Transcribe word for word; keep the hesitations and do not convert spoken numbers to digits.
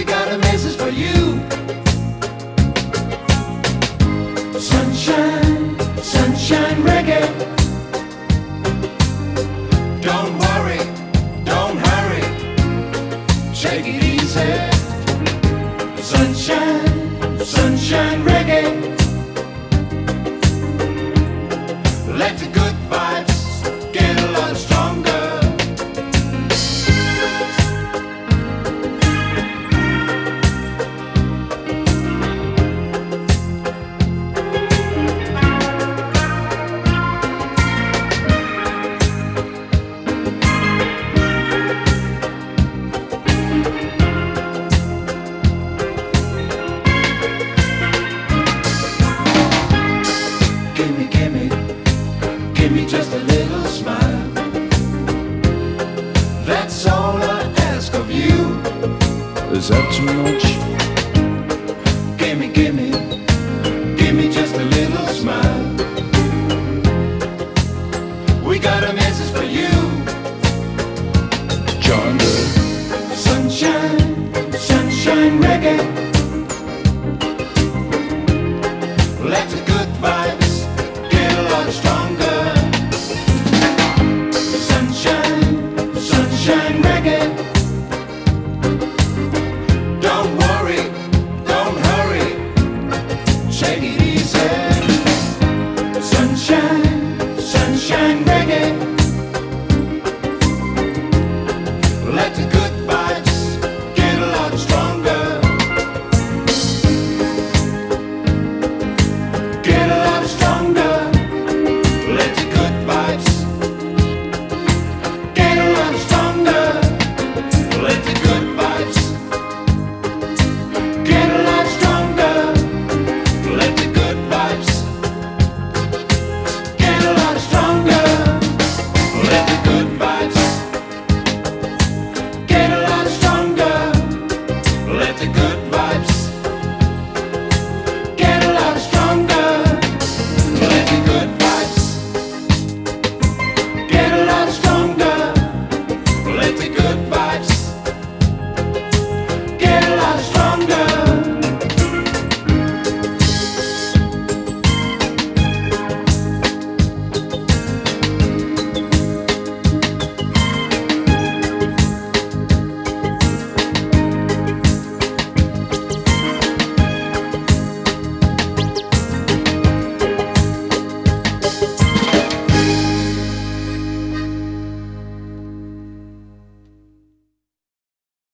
got a message for you. Sunshine, sunshine reggae. Don't worry, don't hurry, take it easy. Sunshine, sunshine reggae. Let the good vibes get a lot stronger. Gimme, gimme, gimme just a little smile. That's all I ask of you. Is that too much?